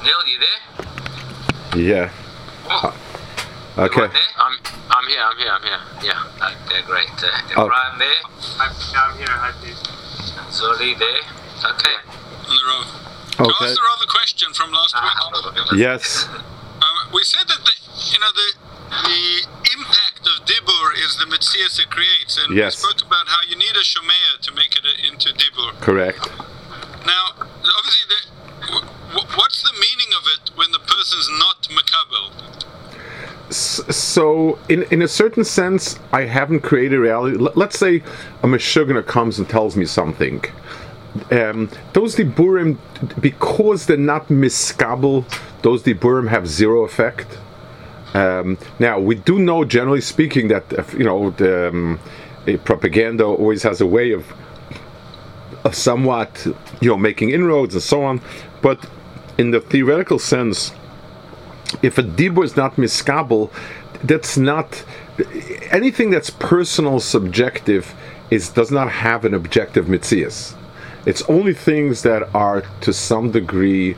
Neil, you there? Yeah. Oh, Okay. you there? I'm here. Yeah, okay, great. Brian there? I'm here. Hi, Pete. Zoli there? Okay. On the road. To Okay. answer all the question from last week, Yes. we said that the impact of Dibur is the Metzias it creates, and Yes. we spoke about how you need a Shomea to make it into Dibur. Correct. Now, obviously, what's the meaning of it when the person's not Makabel? So, in a certain sense, I haven't created reality. Let's say a Meshuggah comes and tells me something. Those Diburim, because they're not miskabel, those Diburim have zero effect. Now, we do know, generally speaking, that propaganda always has a way of somewhat, making inroads and so on. But in the theoretical sense, if a dibur is not miskabel, that's not anything that's personal, subjective, does not have an objective mitzias. It's only things that are to some degree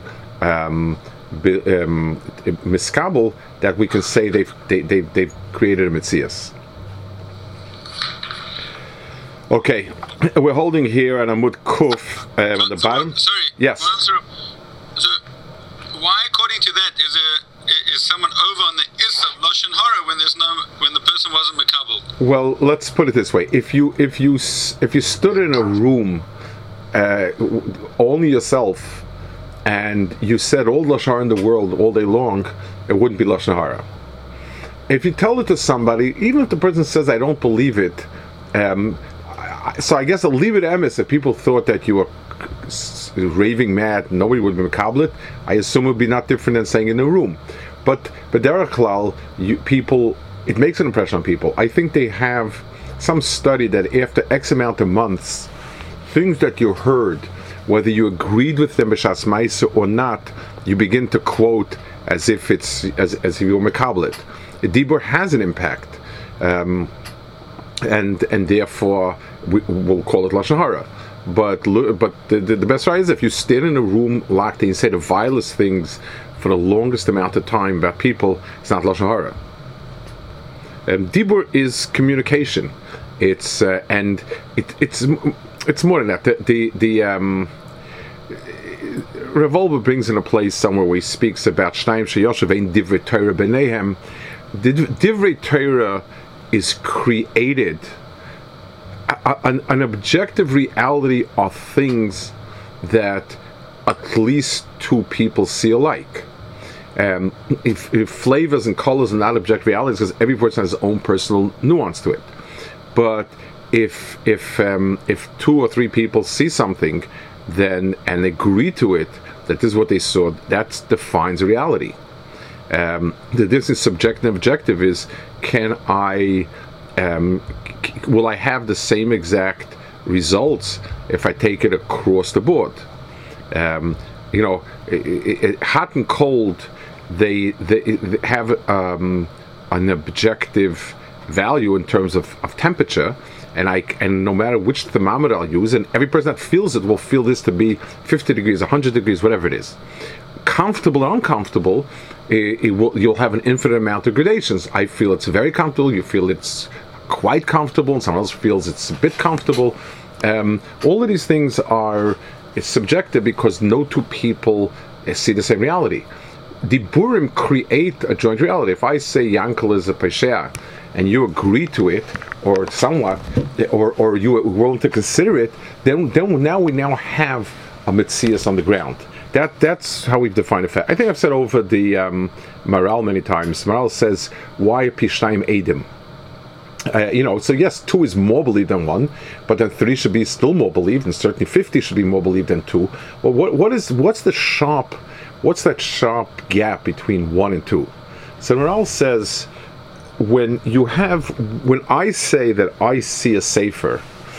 miskabel that we can say they've created a mitzias. Okay, we're holding here and Amud Kuf on the bottom. Sorry. Yes. So, why, according to that, is someone over on the is of lashon hara when the person wasn't makabel? Well, let's put it this way: if you stood in a room, only yourself, and you said all lashon hara in the world all day long, it wouldn't be lashon hara. If you tell it to somebody, even if the person says I don't believe it, so I guess I'll leave it emes. If people thought that you were raving mad, nobody would be makabel it. I assume it would be not different than saying in a room. But derech klal, people, it makes an impression on people. I think they have some study that after X amount of months, things that you heard, whether you agreed with them b'shas ma'aseh or not, you begin to quote as if it's as if you were makabel it. Dibur has an impact, and therefore we'll call it lashon hara. But the best way is if you stand in a room locked and you say the vilest things for the longest amount of time about people, it's not lashon hara. Dibur is communication. It's more than that. The Revolver brings in a place somewhere where he speaks about Shnayim sheyoshev divrei Torah b'neihem. Divrei Torah is created. An objective reality are things that at least two people see alike. If flavors and colors are not objective realities, because every person has his own personal nuance to it. But if two or three people see something, then and agree to it, that this is what they saw, that defines reality. The difference in subjective and objective is, will I have the same exact results if I take it across the board? Hot and cold, they have an objective value in terms of temperature, and no matter which thermometer I'll use, and every person that feels it will feel this to be 50 degrees, 100 degrees, whatever it is. Comfortable or uncomfortable, you'll have an infinite amount of gradations. I feel it's very comfortable, you feel it's quite comfortable, and someone else feels it's a bit comfortable. All of these things it's subjective because no two people see the same reality. Diburim create a joint reality. If I say Yankel is a Pesheah, and you agree to it, or somewhat, or you are willing to consider it, then we now have a Metzias on the ground. That's how we've defined it. I think I've said over the Maral many times. Maral says, why Pishnayim Edim? So yes, 2 is more believed than 1, but then 3 should be still more believed, and certainly 50 should be more believed than 2. Well, what's that sharp gap between 1 and 2? So Maral says, when I say that I see a sefer,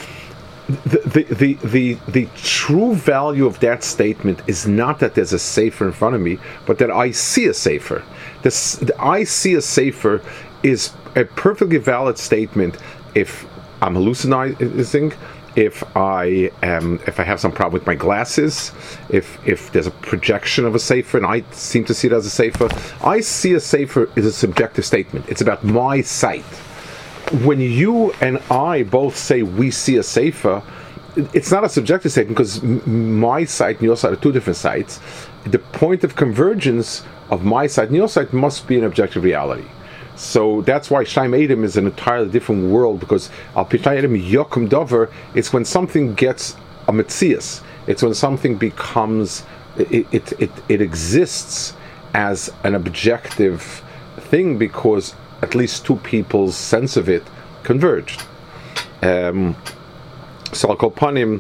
the true value of that statement is not that there's a sefer in front of me, but that I see a sefer. I see a sefer is a perfectly valid statement if I'm hallucinizing, if I have some problem with my glasses, if there's a projection of a sefer and I seem to see it as a sefer, I see a sefer is a subjective statement. It's about my sight. When you and I both say we see a sefer, it's not a subjective statement because my sight and your sight are two different sights. The point of convergence of my sight and your sight must be an objective reality. So that's why Shaim Edom is an entirely different world, because Al Pishay Edom Yokum Dover, it's when something gets a Metzias. It's when something becomes, it exists as an objective thing because at least two people's sense of it converged. So I'll call upon him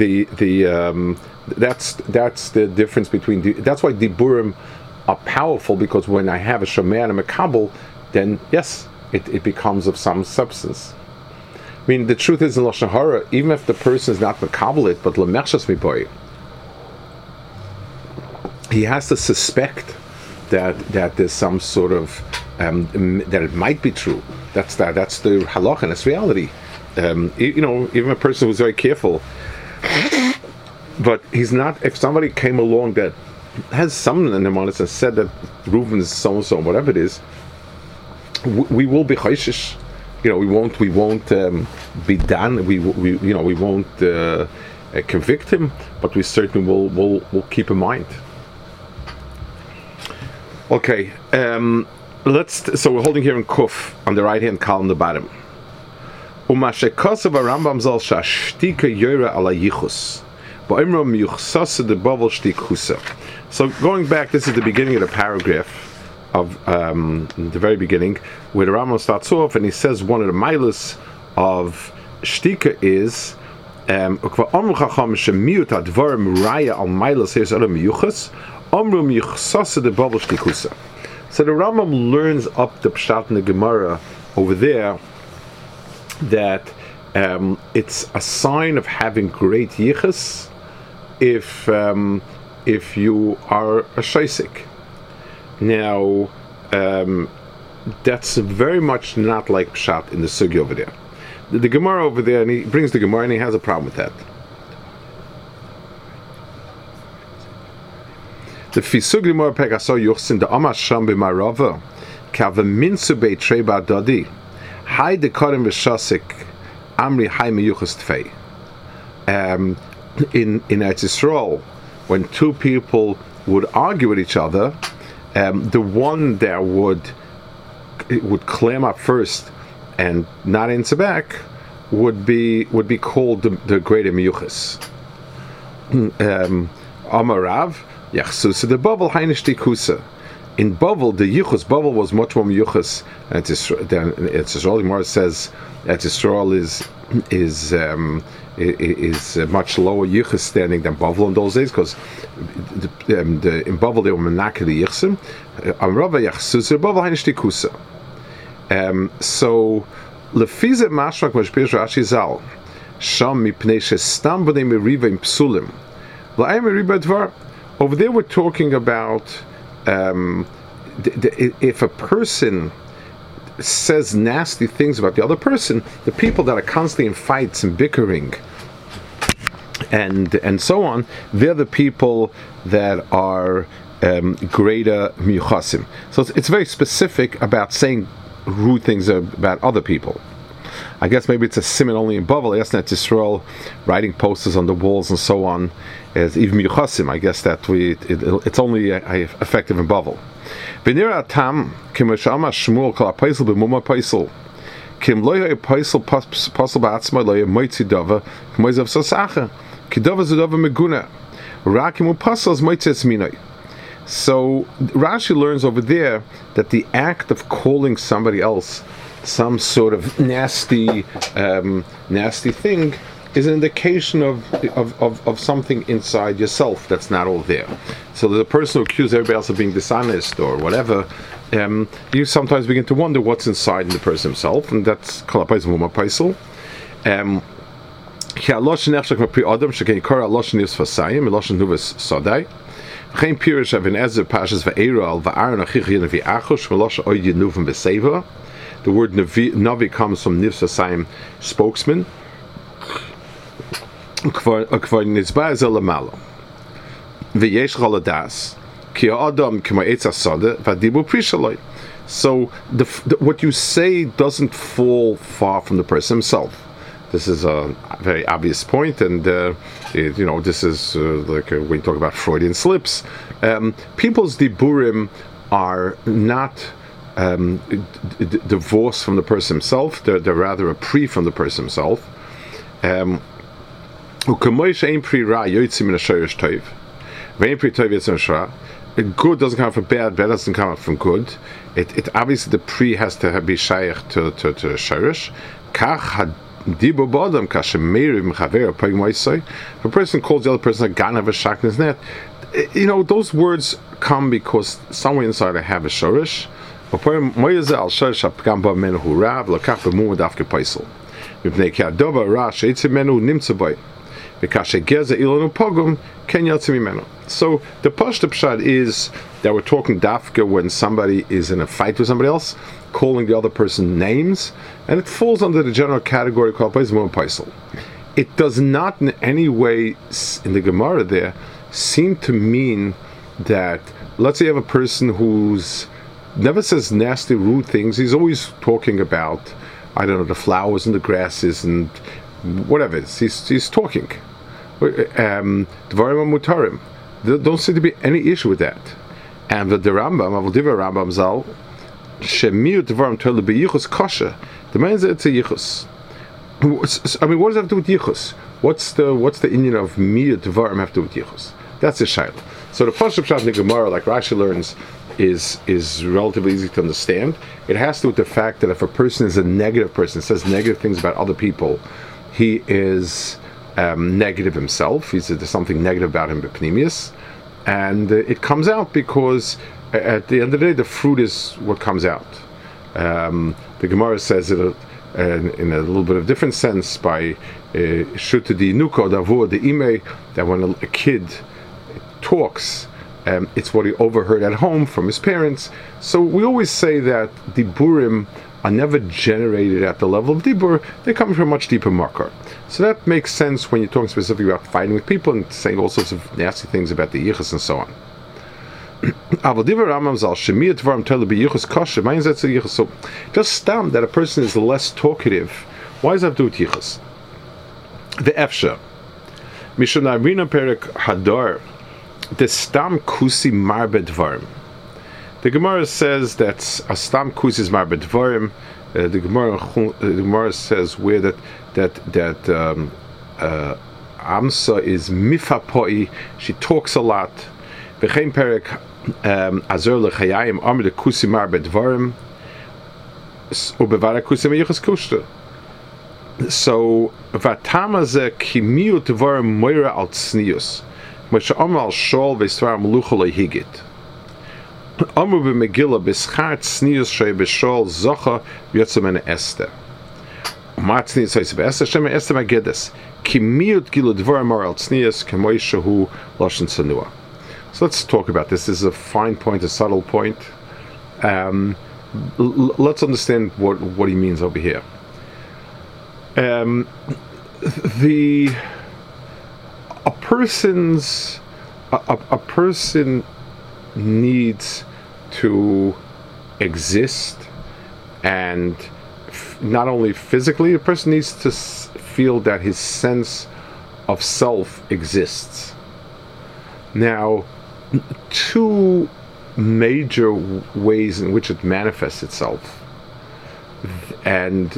that's the difference between that's why Diburim are powerful, because when I have a Shomei and a Mekabel, then yes, it becomes of some substance. I mean, the truth is in Lashon Hara, even if the person is not Mekabel it, but Lemechshas Miboy, he has to suspect that there's some sort of that it might be true. That's the halach and it's reality. Even a person who's very careful, but he's not. If somebody came along that has something in the honest and said that Reuven is so and so, whatever it is, we will be chayshish. We won't be done. We won't convict him, but we certainly will keep in mind. Okay, so we're holding here in Kuf on the right hand column, the bottom. Umashekasav Rambam zal shashtika yora ala yichus, ba'imram yuchsasa de bavel shtikusa. So going back, this is the beginning of the paragraph of the very beginning, where the Rambam starts off and he says one of the milas of shtika is ukva amru chacham shemiut advarim raya al milas here's adam yuchas amru yuchsasa de bavel shtikusa. So the Rambam learns up the pshat in the Gemara over there that it's a sign of having great yichus if you are a shaisik. Now, that's very much not like pshat in the sugi over there. The Gemara over there, and he brings the Gemara and he has a problem with that. The Fisug Gemara Pegaso Yuchsin the Amasham b'Marava Kavaminsu be'Treba Dadi Hai de Karim v'Shasik Amri Hai meyuchas Tfei. In Eretz Yisrael, when two people would argue with each other, the one that would clam up first and not answer back would be called the greater meyuchas. Amarav Yachsusa the Bavel Hainish Tikusa. In Bavel, the Yuchas, Bavel was much more Yuchas than Eretz Yisrael. The Gemara says Eretz Yisrael is much lower Yuchas standing than Bavel in those days, because in Bavel they were Menake the Yichsim. Amrava Yachsusa Bavel Hainish Tikusa. So Lefize Mashmak Mashpir Rashi Zal Sham Mipnei Shestam B'nei Meriva in Psulim La'ay Meriva Dvar. Over there we're talking about if a person says nasty things about the other person, the people that are constantly in fights and bickering and so on, they're the people that are greater miyuchasim. So it's very specific about saying rude things about other people. I guess maybe it's a simon only in Bavel. Yes, Eretz Yisrael, writing posters on the walls and so on, as even miyuchasim. I guess that it's only effective in Bavel. V'nira tam kimashama shmuel kol apaisel b'muma paisel kim loya paisel pasel ba'atzma loya moitzi dava k'moizav sasacha k'dava zedava meguna rakim upasel as moitzi esminoi. So Rashi learns over there that the act of calling somebody else some sort of nasty thing is an indication of something inside yourself that's not all there. So there's a person who accuses everybody else of being dishonest or whatever. You sometimes begin to wonder what's inside in the person himself, and that's kol ha'paisel v'uma paisel. Ki ha'loshen nechshak mepri adam shekei kor ha'loshen nivs fasayim ha'loshen nuvas sodai v'chein pirish avin ezer pashas v'eira al v'aron achichi nevi achosh v'loshen oid yinuvim v'seva. The word Navi comes from Nivs Hasayim, spokesman. כבר נצבע זה למעלה. ויש לך לדעת, כי האדם כמו עץ השדה, והדיבור פרי שלו. So what you say doesn't fall far from the person himself. This is a very obvious point, and this is like when you talk about Freudian slips. People's diburim are not divorced from the person himself. They're rather a pre from the person himself. Good doesn't come from bad doesn't come from good. It obviously the pre has to be shaykh to shirish. If a person calls the other person a ganav a shaknez net, those words come because somewhere inside I have a shirish. So the pashta pshat is that we're talking dafka when somebody is in a fight with somebody else, calling the other person names, and it falls under the general category called paisel. It does not in any way in the Gemara there seem to mean that, let's say you have a person who's never says nasty, rude things. He's always talking about, I don't know, the flowers and the grasses and whatever it is. He's talking. Dvarim mutarim. There don't seem to be any issue with that. And the Rambam, Avodiva Rambam Zal, Shemir Dvarim Tole beyichus kasha. The man says it's a yichus. I mean, what does that have to do with yichus? What's the Indian of mir Dvarim have to do with yichus? That's a shayla. So the Pashup Pshat in the Gemara, like Rashi learns, is relatively easy to understand. It has to do with the fact that if a person is a negative person, says negative things about other people, he is negative himself. There's something negative about him, b'pnimius, and it comes out because at the end of the day, the fruit is what comes out. The Gemara says it in a little bit of different sense by shuta di nuko davur the ime, that when a kid talks, it's what he overheard at home from his parents. So we always say that diburim are never generated at the level of dibur; they come from a much deeper marker. So that makes sense when you're talking specifically about fighting with people and saying all sorts of nasty things about the yichus and so on. So just stam that a person is less talkative. Why does that have to do with yichus? The efsha mishonarina perik hadar the stam kusi marbe dvarim. The Gemara says that a stam kusi is marbe dvarim. The Gemara says where that Amsa is mifapoi. She talks a lot. V'chein perek azor lechayim amr de kusi marbe dvarim ubevara kusi meyichas kushta. So vatama ze kimiut dvarim moira al tznius. Moshe Amr al Shol v'Isvar Melucha lehigit. Amr b'Megillah b'Schar Tznius shei b'Shol Zocha v'Yotzemen Esther. Umar Tznius hoyse b'Esther Shem Esther Magedes. Ki miut gilu dvar Amar al Tznius k'moishe hu Lashon Tzanua. So let's talk about this. This is a fine point, a subtle point. Let's understand what he means over here. A person needs to exist, and not only physically, a person needs to feel that his sense of self exists. Now, two major ways in which it manifests itself, and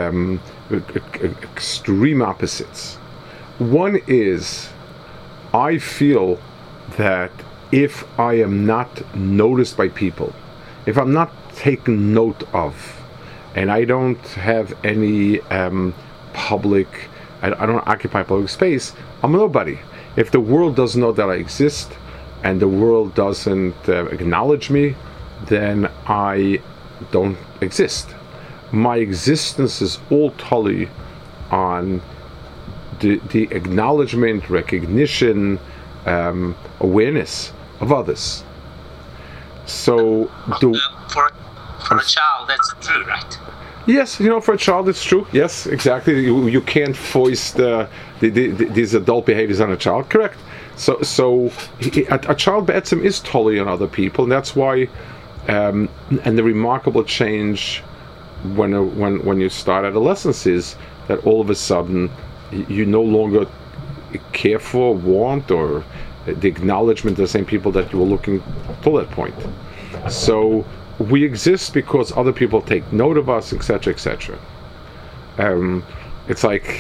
extreme opposites. One is, I feel that if I am not noticed by people, if I'm not taken note of, and I don't have any public, I don't occupy public space, I'm a nobody. If the world doesn't know that I exist, and the world doesn't acknowledge me, then I don't exist. My existence is all totally on the acknowledgement, recognition, awareness of others. So for a child, that's true, right? Yes, for a child it's true. Yes, exactly. You can't foist these adult behaviors on a child. Correct. So a child be'etzem is totally on other people, and that's why. And the remarkable change when you start adolescence is that all of a sudden you no longer care for, want, or the acknowledgement of the same people that you were looking till that point. So we exist because other people take note of us, etc., etc. It's like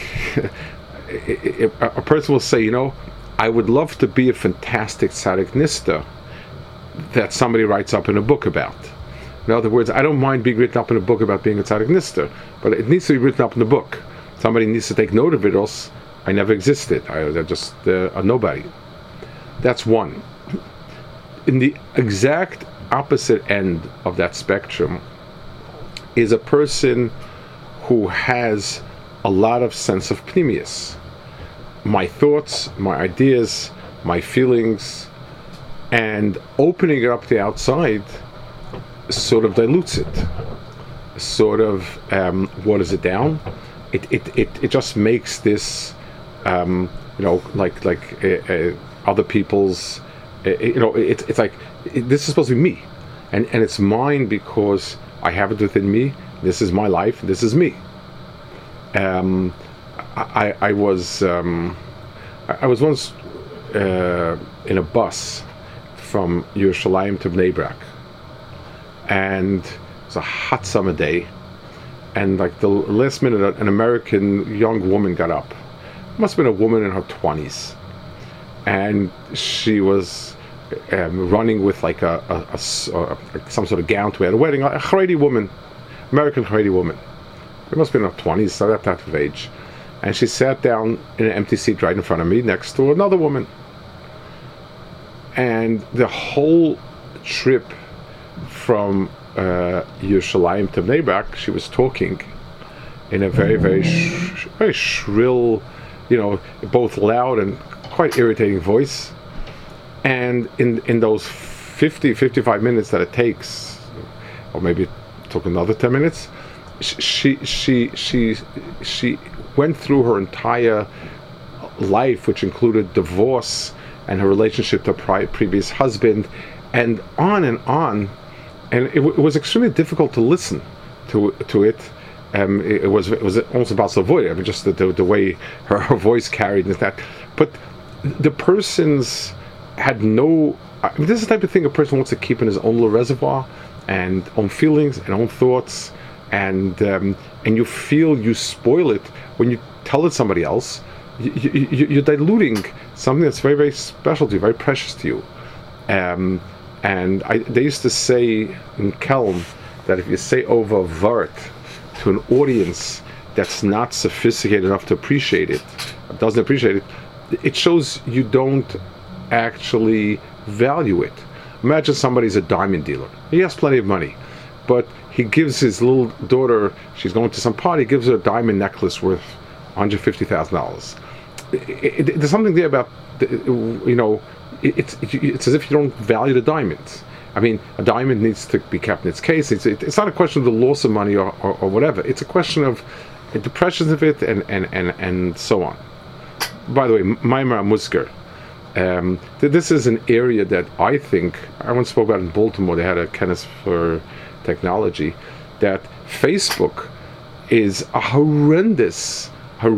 a person will say, I would love to be a fantastic tzaddik nista that somebody writes up in a book about. In other words, I don't mind being written up in a book about being a tzaddik nista, but it needs to be written up in the book. Somebody needs to take note of it, else I never existed. I'm just a nobody. That's one. In the exact opposite end of that spectrum is a person who has a lot of sense of pnimius. My thoughts, my ideas, my feelings, and opening it up to the outside sort of dilutes it, sort of waters it down. It just makes this like other people's it's like this is supposed to be me, and it's mine because I have it within me. This is my life. This is me. I was once in a bus from Yerushalayim to Bnei Brak, and it was a hot summer day, and like the last minute an American young woman got up. Must have been a woman in her 20s, and she was running with like some sort of gown to wear at a wedding, a Haredi woman, American Haredi woman. It must have been in her 20s, so that type of age. And she sat down in an empty seat right in front of me, next to another woman. And the whole trip from Yerushalayim to Bnei Brak, she was talking in a very, very, very shrill, both loud and quite irritating voice. And in those 55 minutes that it takes, or maybe it took another 10 minutes, she went through her entire life, which included divorce and her relationship to her previous husband, and on. And it was extremely difficult to listen to it. It was almost about to avoid it. I mean, just the way her voice carried and that. But the person's had no. This is the type of thing a person wants to keep in his own little reservoir, and own feelings and own thoughts, and you feel you spoil it when you tell it to somebody else. You're diluting something that's very, very special to you, very precious to you. And they used to say in Kelm that if you say over vart to an audience that's not sophisticated enough to appreciate it, doesn't appreciate it, it shows you don't actually value it. Imagine somebody's a diamond dealer. He has plenty of money, but he gives his little daughter, she's going to some party, gives her a diamond necklace worth $150,000. There's something there about, it's as if you don't value the diamonds. I mean, a diamond needs to be kept in its case. It's not a question of the loss of money or whatever. It's a question of the pressures of it and so on. By the way, Maimar Musker. This is an area that I think, I once spoke about in Baltimore, they had a Kenneth for Technology, that Facebook is a horrendous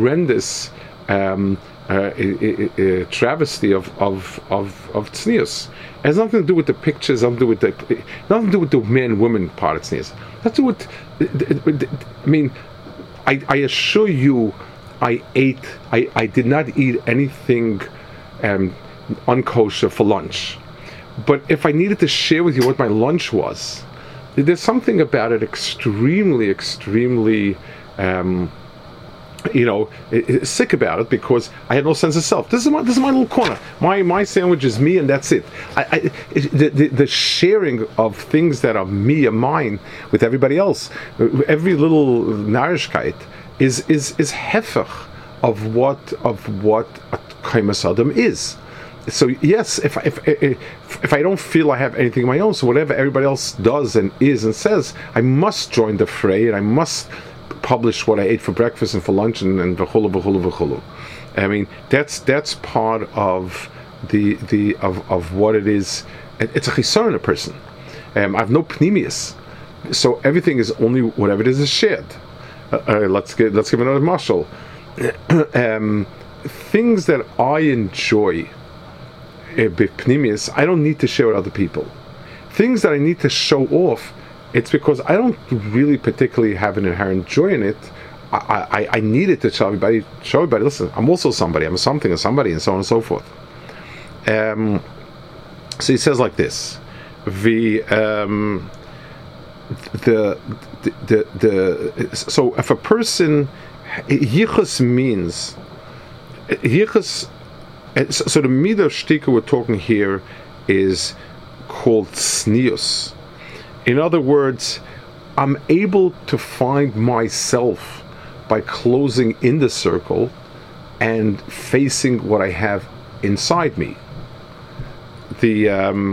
travesty of tznius. It has nothing to do with the pictures, nothing to do with the man-woman part of tznius. Nothing to do with, I mean, I assure you, I did not eat anything unkosher for lunch. But if I needed to share with you what my lunch was, there's something about it extremely sick about it, because I had no sense of self. This is my little corner. My sandwich is me, and that's it. The sharing of things that are me and mine with everybody else, every little narishkeit is hefech of what a kaimas adam is. So yes, if I don't feel I have anything of my own, so whatever everybody else does and is and says, I must join the fray, and I must publish what I ate for breakfast and for lunch and v'chulu v'chulu v'chulu. I mean, that's part of of what it is. It's a chisar in a person. I have no pneumius, so everything is only whatever it is shared. Let's give another mashal. Things that I enjoy, pneumius, I don't need to share with other people. Things that I need to show off, it's because I don't really particularly have an inherent joy in it. I need it to show everybody, listen, I'm also somebody, I'm something or somebody, and so on and so forth. So he says like this: so if a person, yichus means yichus. So the midah of shtika we're talking here is called tznius. In other words, I'm able to find myself by closing in the circle and facing what I have inside me. The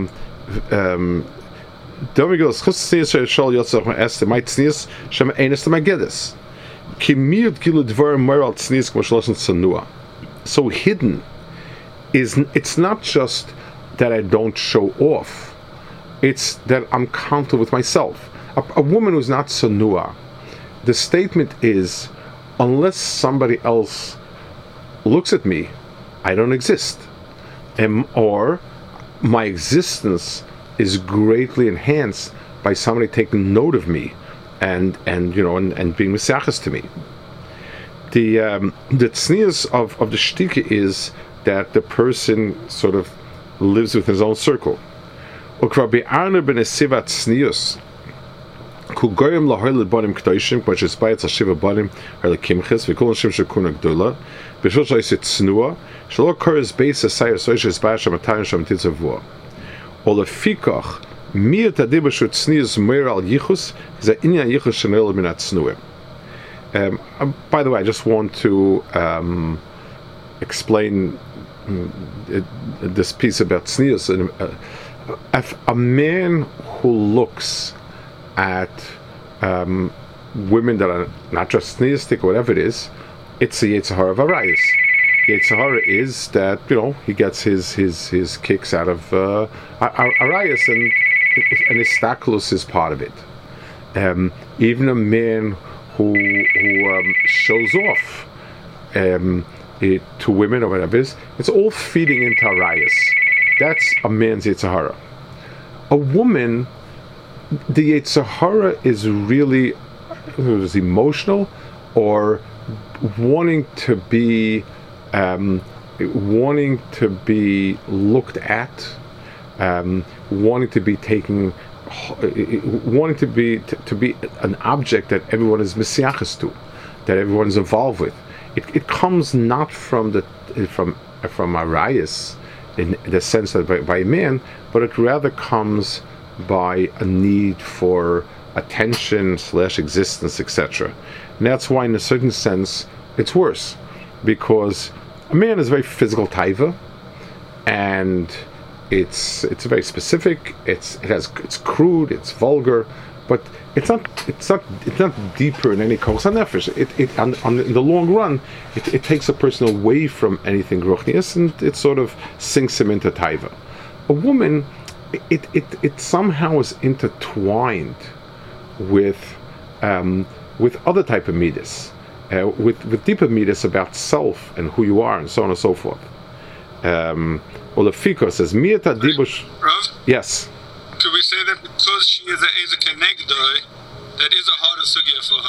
so hidden it's not just that I don't show off, it's that I'm comfortable with myself. A woman who's not sanua, the statement is, unless somebody else looks at me, I don't exist, or my existence is greatly enhanced by somebody taking note of me and being misachas to me. The tznius of the shtika is that the person sort of lives within his own circle. Ukra be'arner ben esivat tznius ku goyim lahoil bonim k'toishim which is by it's shiva bonim or the kimchis v'kol nashim shekuna gdola b'shul shayis tznua shelo kores beis asayir soishes ba'asham atayim sham titzavua or lefikach mir tadibah shu tznius meir al yichus is a inyan yichus shenel min atznuim. By the way, I just want to explain this piece about tznius. If a man who looks at women that are not just tzniustic or whatever it is, it's the Yetzer Hara of Arayos. Yetzer Hara is that he gets his kicks out of Arayos, and his stakulus is part of it. Even a man who shows off to women or whatever it is, it's all feeding into Arayos. That's a man's Yetzer Hara. A woman, the Yetzer Hara is really emotional, or wanting to be looked at, wanting to be taken, wanting to be an object that everyone is mesiachas to, that everyone is involved with. It comes not from Arayos in the sense that by a man, but it rather comes by a need for attention / existence, etc. And that's why, in a certain sense, it's worse, because a man is very physical taiva, and it's very specific. It's crude. It's vulgar, but it's not deeper in any kol nefesh. In the long run, it takes a person away from anything ruchnius, and it sort of sinks him into taiva. A woman, it somehow is intertwined with other type of midas, with deeper midas about self and who you are and so on and so forth. Olafiko says, Miata Dibush. Yes. Could we say that because she is a Kenegdoi, that is a harder sugya for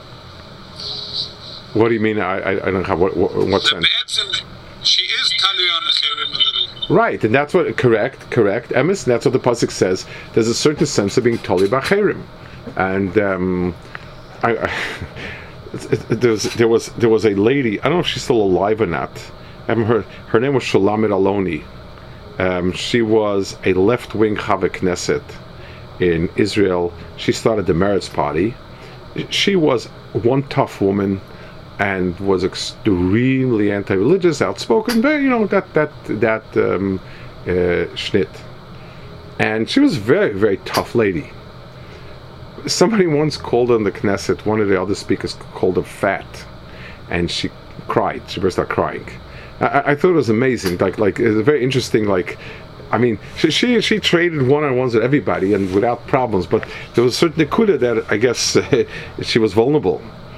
her? What do you mean? I don't have what sense? She is tali on the cherim a little. Right, and that's what correct, Emes. That's what the pasuk says. There's a certain sense of being tali b'cherim, and there was a lady. I don't know if she's still alive or not. Her name was Shulamet Aloni. She was a left-wing Chava Knesset in Israel. She started the Meretz Party. She was one tough woman. and was extremely anti-religious, outspoken, very, schnit. And she was a very, very tough lady. Somebody once called her in the Knesset, one of the other speakers called her fat, and she cried. She burst out crying. I thought it was amazing. Like it was very interesting. She traded one-on-ones with everybody and without problems. But there was a certain nekuda that I guess she was vulnerable.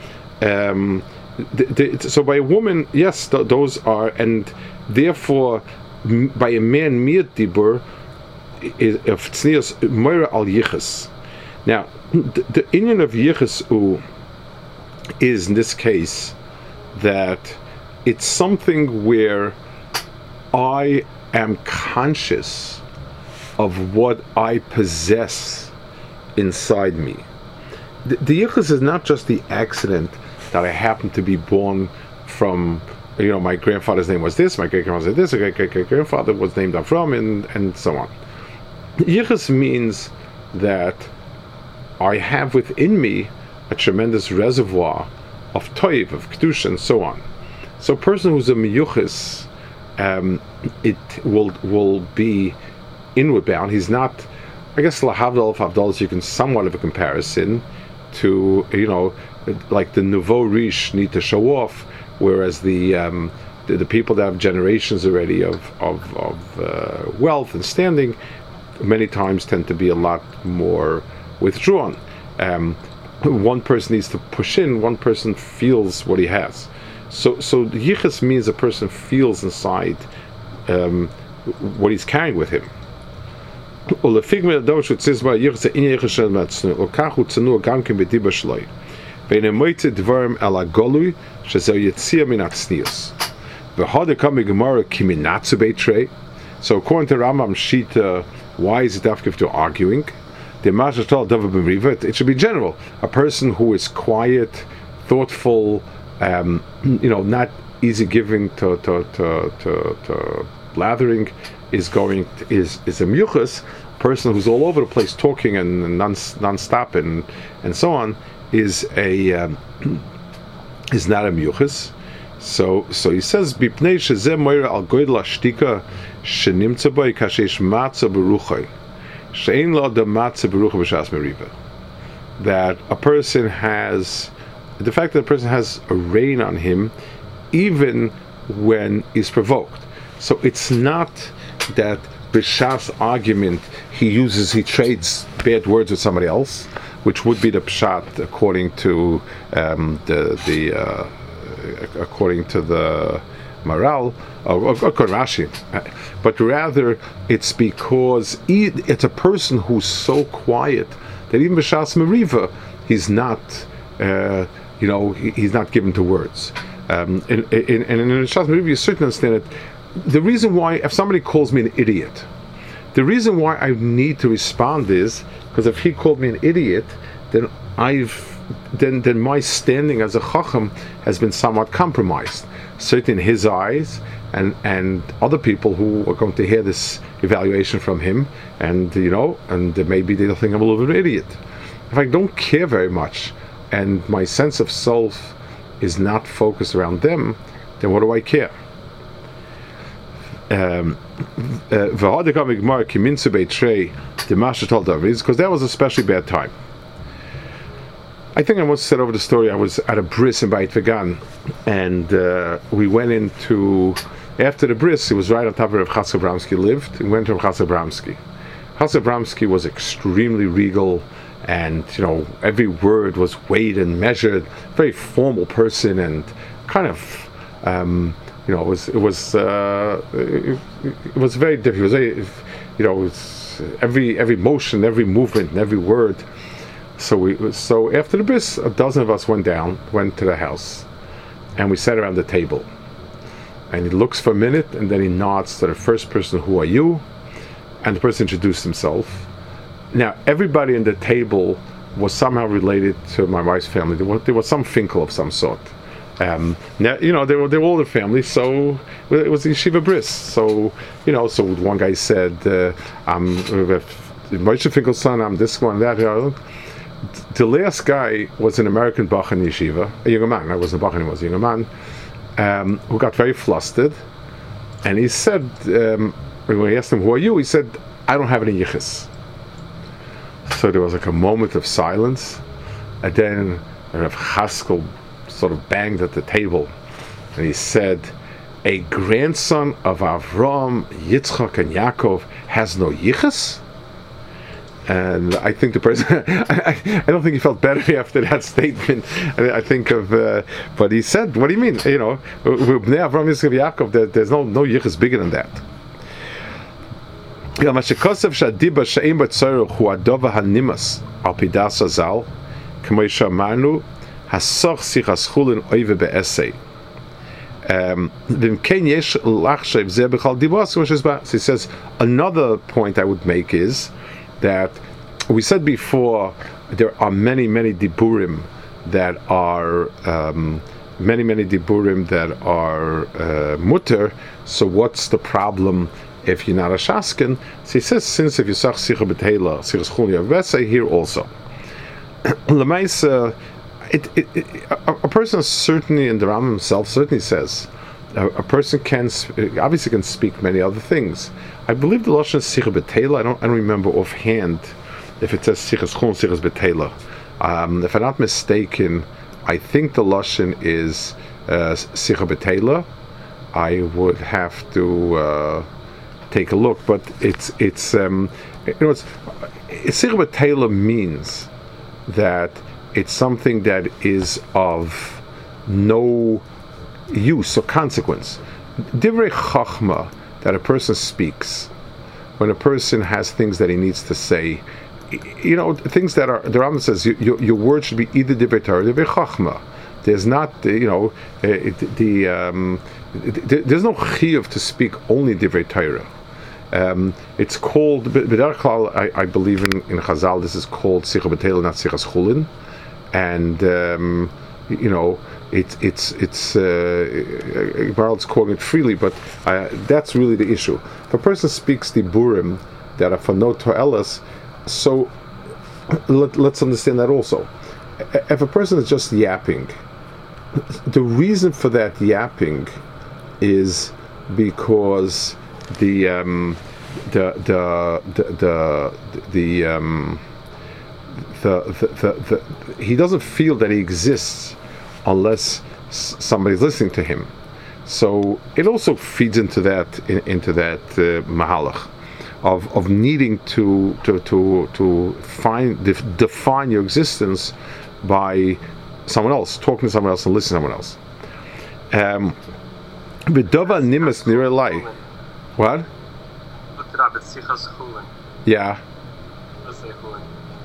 So by a woman, yes, those are, and therefore by a man mir dibur of tznius moira al yichus. Now, the inyan of yichus is in this case that it's something where I am conscious of what I possess inside me. The yichus is not just the accident that I happen to be born from. My grandfather's name was this, my great-grandfather was this, my great-grandfather was named Avram, and so on. Yichus means that I have within me a tremendous reservoir of toiv, of kedusha, and so on. So a person who's a miyuchis, it will be inward bound. He's not, I guess, lahavdal of havdalas, you can somewhat of a comparison to, like the nouveau riche need to show off, whereas the people that have generations already of wealth and standing many times tend to be a lot more withdrawn. One person needs to push in, one person feels what he has. So the yichus means a person feels inside what he's carrying with him. So according to Rambam Shita, why is it after to arguing? It should be general. A person who is quiet, thoughtful, not easy giving to blathering, is a miyuchas. A person who's all over the place talking and non-stop and so on is not a miyuchas. So he says bipnei shezeh moira al goydel ashtika shenimtza bo kashesh matzah beruchay she'ein lo da matzah beruchay b'shas meriva. That a person has, the fact that a person has a rain on him even when he's provoked. So it's not that b'shas argument he trades bad words with somebody else, which would be the pshat according to according to the Maral, or Rashi, but rather it's because it's a person who's so quiet that even b'shas meriva he's not, he's not given to words. And in b'shas meriva you certainly understand it. The reason why, if somebody calls me an idiot, the reason why I need to respond is because if he called me an idiot, then then my standing as a chacham has been somewhat compromised, certainly in his eyes, and other people who are going to hear this evaluation from him, and maybe they'll think I'm a little bit of an idiot. If I don't care very much, and my sense of self is not focused around them, then what do I care? Because that was a especially bad time. I think I once said over the story, I was at a bris in Beit Vegan, and we went into, after the bris, it was right on top of where Chatzkel Abramsky lived, we went to Chatzkel Abramsky. Chatzkel Abramsky was extremely regal, and every word was weighed and measured, very formal person, and kind of it was very difficult. It was every motion, every movement, and every word. So after the bris, a dozen of us went to the house, and we sat around the table. And he looks for a minute, and then he nods to the first person, "Who are you?" And the person introduced himself. Now everybody in the table was somehow related to my wife's family. There was some finkel of some sort. Now they were all the family, so it was yeshiva bris. So so one guy said, "I'm Moshe Finkel's son. I'm this one, that." the last guy was an American Bach in yeshiva, a younger man. I wasn't a Bach, he was a younger man, who got very flustered, and he said, when we asked him, "Who are you?" he said, "I don't have any yichus." So there was like a moment of silence, and then Rav Chaskel sort of banged at the table, and he said, "A grandson of Avram, Yitzchak, and Yaakov has no yichus?" And I think the person, I don't think he felt better after that statement. I think of, but he said, "What do you mean? You know, Bnei Avram, Yitzchak, Yaakov, there's no yichus bigger than that." What the he says, another point I would make is that we said before there are many diburim that are mutter. So what's the problem if you're not a shaskin? So he says, since if you sach sicha b'teila sichas chulin you have vesay here also. L'maisa, a person certainly, and the Rambam himself certainly says, a person can obviously can speak many other things. I believe the lashon sicha b'teila. I don't remember offhand if it says sichas chulin, sichas b'teila. If I'm not mistaken, I think the lashon is sicha b'teila. I would have to take a look, but it's sicha b'teila means that it's something that is of no use or consequence. Divrei chachma that a person speaks, when a person has things that he needs to say, things that are, the Rambam says your words should be either divrei Torah or divrei chachma. There's not, there's no chiyuv to speak only divrei Torah. It's called, b'derech klal, I believe in Chazal, this is called sicha b'teila, not sichas chulin, and Barald's quoting it freely, but that's really the issue. If a person speaks the burim that are for no to'elas, so let's understand that also. If a person is just yapping, the reason for that yapping is because he doesn't feel that he exists unless somebody's listening to him. So it also feeds into that mahalach of needing to define your existence by someone else, talking to someone else and listening to someone else. B'dova nimas nirelai. What? Look it up. It's sichas chulin. Yeah. Let's say chulin.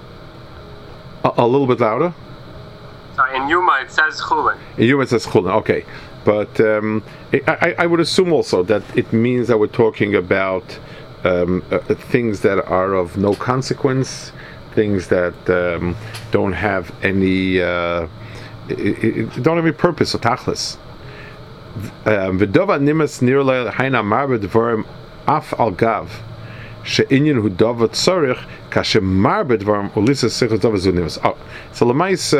A little bit louder. Sorry, in Yuma it says chulin. In Yuma it says chulin. Okay, but I would assume also that it means that we're talking about things that are of no consequence, things that don't have any purpose or tachlis. V'dova nimas nirle haina marbe dvarim af al gav she'inyan hu dova tzorich kashem marbe dvarim ulisa sichos dova zu nimas. So Lamais,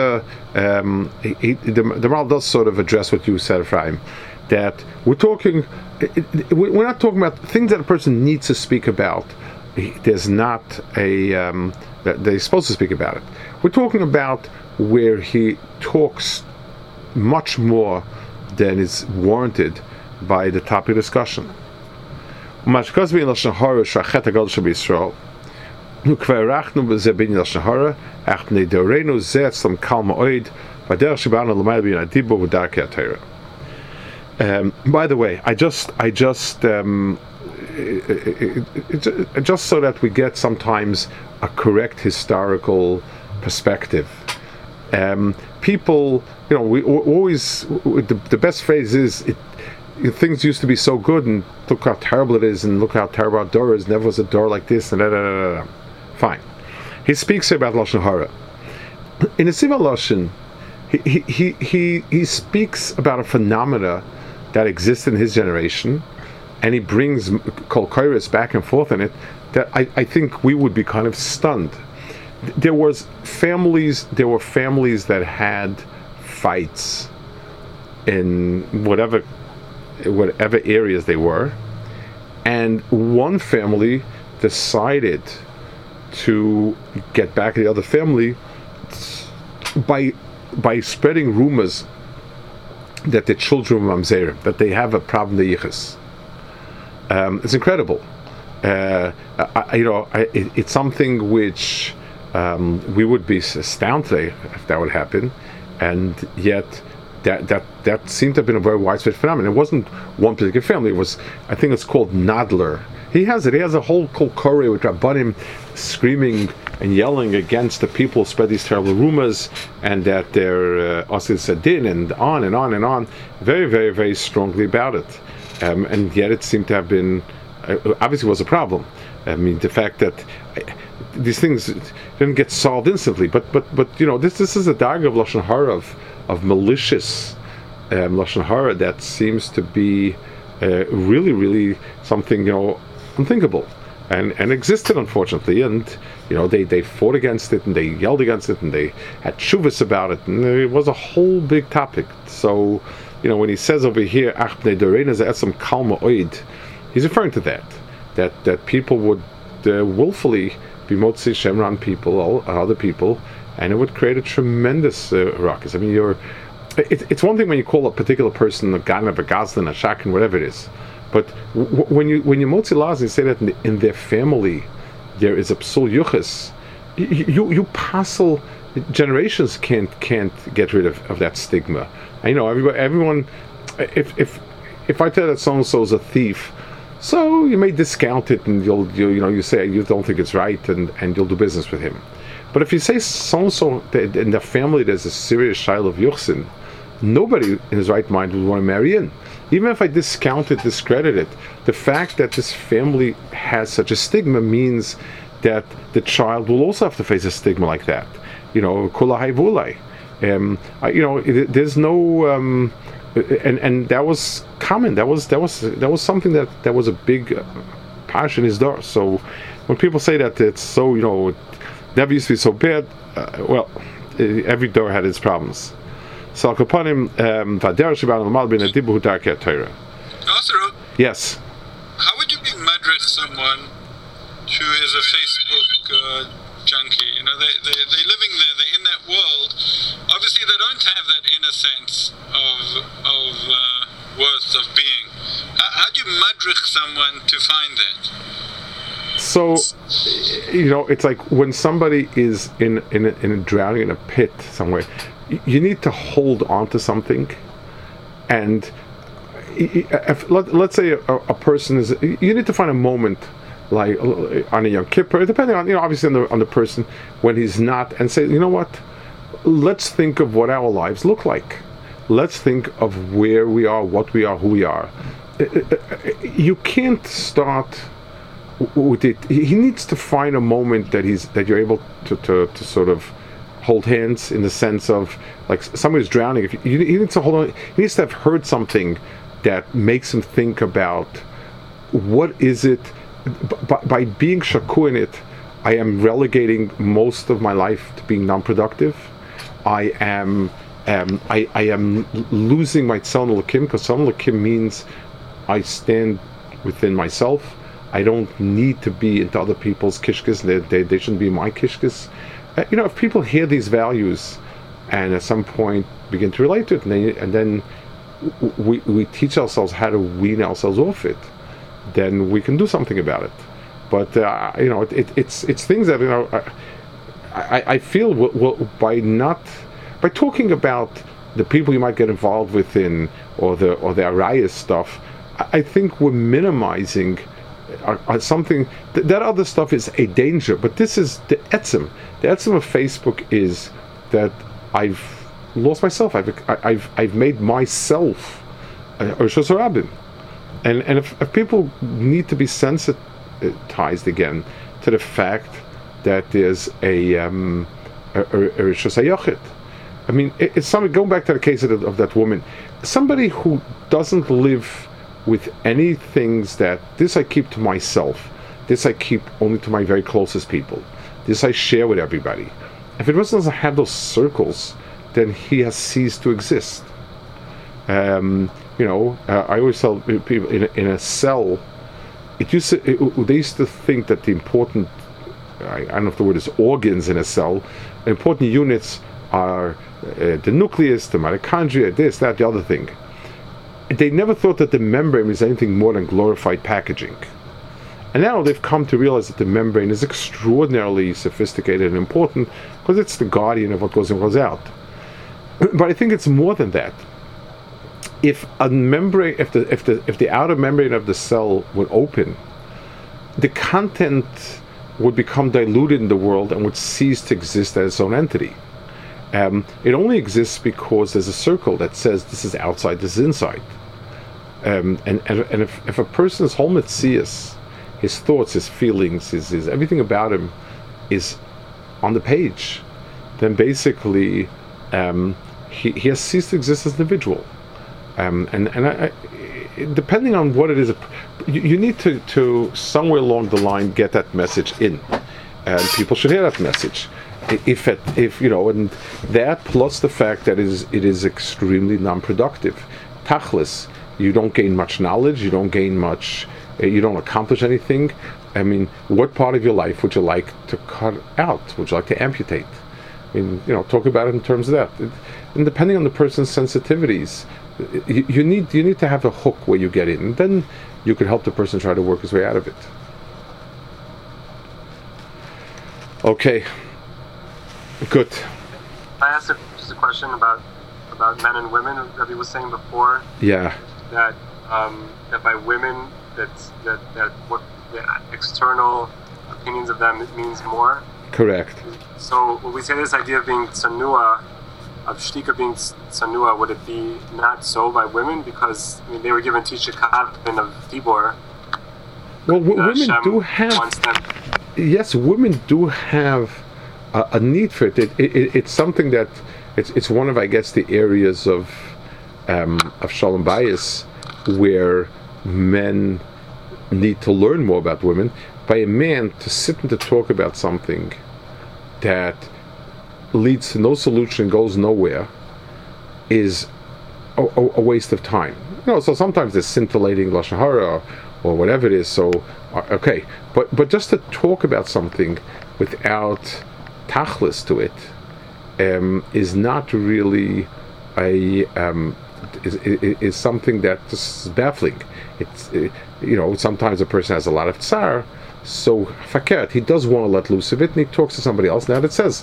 the Maral does sort of address what you said, Ephraim, that we're not talking about things that a person needs to speak about. There's not that they're supposed to speak about it. We're talking about where he talks much more than is warranted by the topic of discussion. By the way, I just so that we get sometimes a correct historical perspective. People, we always, the best phrase is, things used to be so good, and look how terrible it is, and look how terrible our door is. Never was a door like this, and Fine. He speaks here about Lashon Hara. In the Siva Lashon, he speaks about a phenomena that exists in his generation, and he brings Kol Koros back and forth in it, that I think we would be kind of stunned. there were families that had fights in whatever areas they were, and one family decided to get back at the other family by spreading rumors that the children were mamzerim, that they have a problem with yichus. It's incredible. It's something which we would be astounded if that would happen, and yet that seemed to have been a very widespread phenomenon. It wasn't one particular family. It was, I think it's called Nadler. He has a whole Korah with Rabbanim screaming and yelling against the people who spread these terrible rumors, and that they're Osir Sadin, and on and on and on, very, very, very strongly about it. And yet it seemed to have been, obviously was a problem. I mean, the fact that these things didn't get solved instantly, but this is a darg of Lashon Hara, of malicious Lashon Hara, that seems to be really, really something unthinkable, and existed, unfortunately. And they fought against it, and they yelled against it, and they had shuvas about it, and it was a whole big topic. So when he says over here Ach bnei Doreinu ze etzem kal ma'od, he's referring to that people would willfully be motzi Shem on people, other people, and it would create a tremendous ruckus. I mean, it's one thing when you call a particular person a ganav, a gazlan, a shakin, whatever it is, but when you motzi laws and say that in their family there is a psul yuchas, you passel generations can't get rid of that stigma. I know everyone. If I tell that so and so is a thief, so you may discount it, and you say you don't think it's right, and you'll do business with him. But if you say so and so in the family there's a serious shiloh of yuchsin, nobody in his right mind would want to marry in. Even if I discount it, discredit it, the fact that this family has such a stigma means that the child will also have to face a stigma like that. Kulahai vulai. There's no, and that was common. That was something that was a big passion in his door. So when people say that it's so, never used to be so bad, every door had its problems. So yes. How would you be madrid someone who is a Facebook junkie? They're living there, they're in that world. Obviously they don't have that inner sense of worth, of being. How do you madrich someone to find that? So, it's like when somebody is in a drowning in a pit somewhere, you need to hold on to something. And let's say a person is, you need to find a moment, like on a Yom Kippur, depending on, obviously on the person, when he's not, and say, what, let's think of what our lives look like. Let's think of where we are, what we are, who we are. You can't start with it. He needs to find a moment that you're able to sort of hold hands, in the sense of, like, somebody's drowning. He needs to hold on. He needs to have heard something that makes him think about what is it. By being shaku in it, I am relegating most of my life to being non-productive. I am losing my tzon l'kim, because tzon l'kim means I stand within myself. I don't need to be into other people's kishkas. They shouldn't be my kishkas. If people hear these values and at some point begin to relate to it, and then we teach ourselves how to wean ourselves off it, then we can do something about it. But it's things that I feel by talking about the people you might get involved with or the arayas stuff, I think we're minimizing something. That other stuff is a danger, but this is the etzem. The etzem of Facebook is that I've lost myself. I've made myself Rosh Hashanah. And if people need to be sensitized again to the fact that there's a Rosh Hashanah. I mean, it's something, going back to the case of that woman, somebody who doesn't live with any things that, this I keep to myself, this I keep only to my very closest people, This I share with everybody. If a person doesn't have those circles, then he has ceased to exist. I always tell people in a cell, they used to think that the important, I don't know if the word is organs in a cell, important units are the nucleus, the mitochondria, this, that, the other thing. They never thought that the membrane is anything more than glorified packaging. And now they've come to realize that the membrane is extraordinarily sophisticated and important because it's the guardian of what goes in and goes out. But I think it's more than that. If a membrane, if the outer membrane of the cell would open, the content would become diluted in the world and would cease to exist as its own entity. It only exists because there's a circle that says this is outside, this is inside. And if a person's whole metzius, his thoughts, his feelings, his everything about him is on the page, then basically he has ceased to exist as an individual. I, depending on what it is, you need to somewhere along the line get that message in, and people should hear that message. If and that plus the fact that it is extremely non-productive. Tachlis, you don't gain much knowledge, you don't gain much, you don't accomplish anything. I mean, what part of your life would you like to cut out? Would you like to amputate? I mean, talk about it in terms of that. And depending on the person's sensitivities, you need to have a hook where you get in, and then you can help the person try to work his way out of it. Okay, good. I asked just a question about men and women that he was saying before. Yeah. That by women, that what the external opinions of them means more. Correct. So when we say this idea of being tsanua, of shtika being tsanua, would it be not so by women? Because they were given Tisha Kavin of Tibor. Well, women do have. Yes, women do have a need for it. It's something that it's one of, I guess, the areas of Shalom Bayis where men need to learn more about women. By a man to sit and to talk about something that leads to no solution, goes nowhere, is a waste of time. So sometimes there's scintillating lashon hara or whatever it is. So okay, but just to talk about something without tachlis to it is not really is something that is baffling. It's sometimes a person has a lot of tsar. So fakert, he does want to let loose of it, and he talks to somebody else. Now it says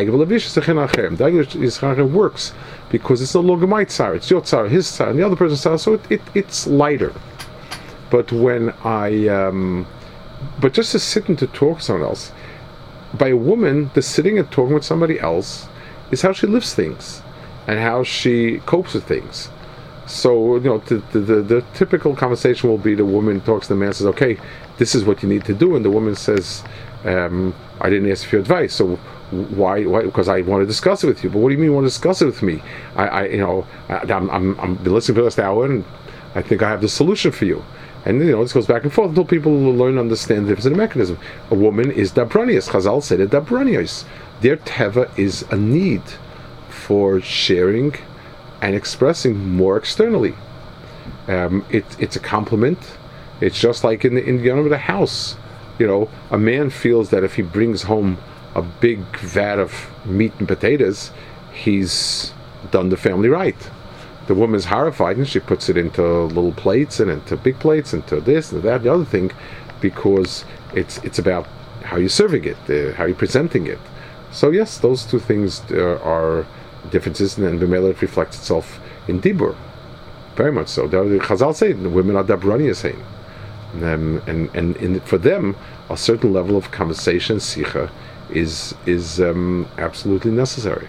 Daigel works because it's no longer my tsar, it's your tsar, his tsar, and the other person's tsar. So it's lighter. But when but just to sit and to talk to someone else, by a woman, the sitting and talking with somebody else is how she lives things and how she copes with things. So the typical conversation will be the woman talks to the man and says, okay, this is what you need to do, and the woman says, I didn't ask for your advice, so why? Because I want to discuss it with you. But what do you mean you want to discuss it with me? I'm been listening for the last hour, and I think I have the solution for you. And this goes back and forth until people learn and understand the difference in the mechanism. A woman is dabranias. Chazal said it, dabranias. Their teva is a need for sharing and expressing more externally. It's a compliment. It's just like in the house. A man feels that if he brings home a big vat of meat and potatoes, he's done the family right. The woman's horrified, and she puts it into little plates and into big plates, into this and that, the other thing, because it's about how you're serving it, how you're presenting it. So yes, those two things are differences, and then B'mela it reflects itself in Dibur, very much so. The Chazal say the women are Dabrani saying, and for them a certain level of conversation, sicha, is absolutely necessary.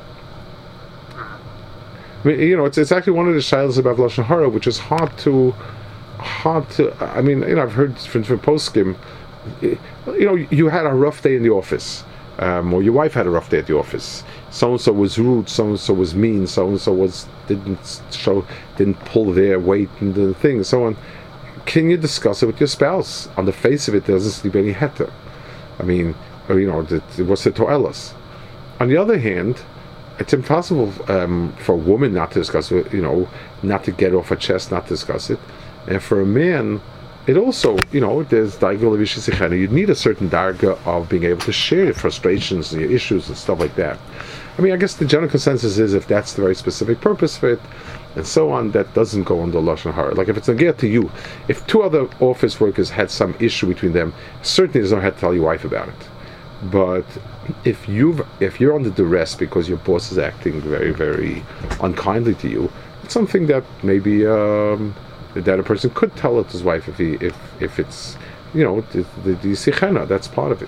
I mean, it's actually one of the shilas about lashon hara, which is hard to. I mean, I've heard from poskim. You had a rough day in the office, or your wife had a rough day at the office. So and so was rude. So and so was mean. So and so didn't pull their weight and the thing, and so on. Can you discuss it with your spouse? On the face of it, there doesn't seem to be any heter. I mean, or, what's the to'elas? On the other hand, it's impossible for a woman not to discuss it, not to get off her chest, not to discuss it. And for a man, it also, there's you need a certain darga of being able to share your frustrations and your issues and stuff like that. I mean, I guess the general consensus is if that's the very specific purpose for it, and so on, that doesn't go under Lashon Hara. Like if it's again to you, if two other office workers had some issue between them, certainly there's no have to tell your wife about it. But if you're under duress because your boss is acting very, very unkindly to you, it's something that maybe that a person could tell it to his wife if it's the sichena, that's part of it.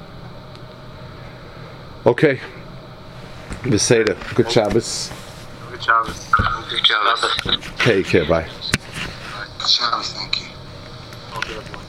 Okay, Beseda, good Shabbos. Good Shabbos. Good job. Take care, bye. Shabbos, thank you. Okay, everyone.